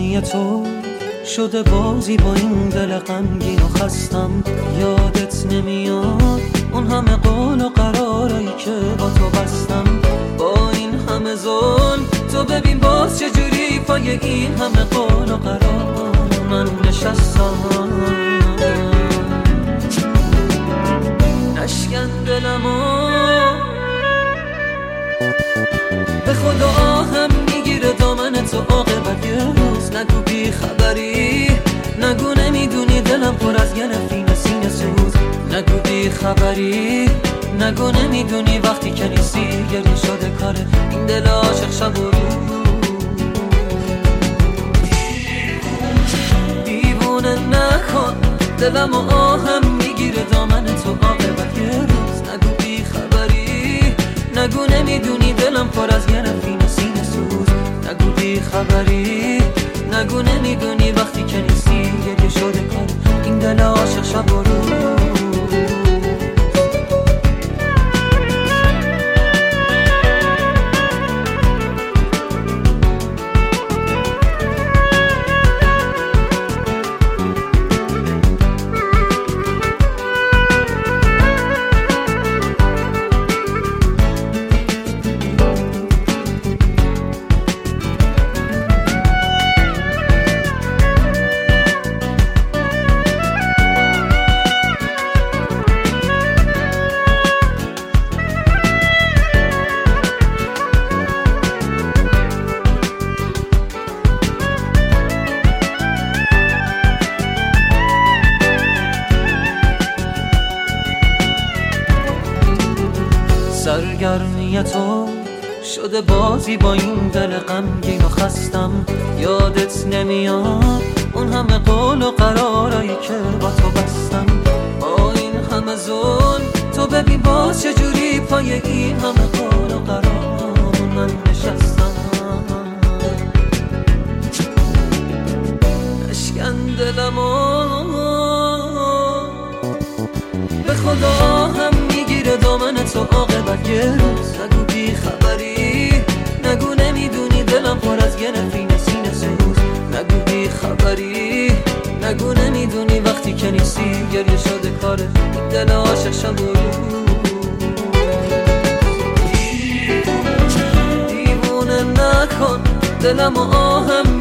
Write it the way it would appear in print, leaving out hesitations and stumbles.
سرگرمی تو شده بازی با این دل غمگین و خستم. یادت نمیاد اون همه قول و قرارایی که با تو بستم. با این همه ظلم تو ببین باز چجوری پای این همه قول و قرار من نشستم. نشکن دلمو به خدا آهم میگیره دامن تو عاقبت یه روز. نگو بی خبری، نگو نمیدونی دلم پر از گرفتین سینه سوز. نگو بی خبری، نگو نمیدونی وقتی که نیستی گریه شده کاره این دل عاشق شب و روز. دیوونه نکن دلم و آهم میگیره دامن تو عاقبت یه روز. نگو بی خبری، نگو نمیدونی دلم پر از گرفتین سینه سوز. نگو بی خبری، نگو نمیدونی وقتی که نیستی گریه شده کار این دل عاشق شب و روز. سرگرمی تو شده بازی با این دل غمگین و خستم. یادت نمیاد اون همه قول و قرارایی که با تو بستم. با این همه ظلم تو ببین باز چجوری پای این همه قول و قرار من نشستم. نشکن دلمو به خدا هم میگیره دامن تو عاقبت یه روز. نگو بی خبری، نگو نمیدونی دلم پر از گرفتین سینه سوز. نگو بی خبری، نگو نمیدونی وقتی که نیستی گریه شده کاره این دل عاشق شب و روز. دیوونه نکن دلم و آهم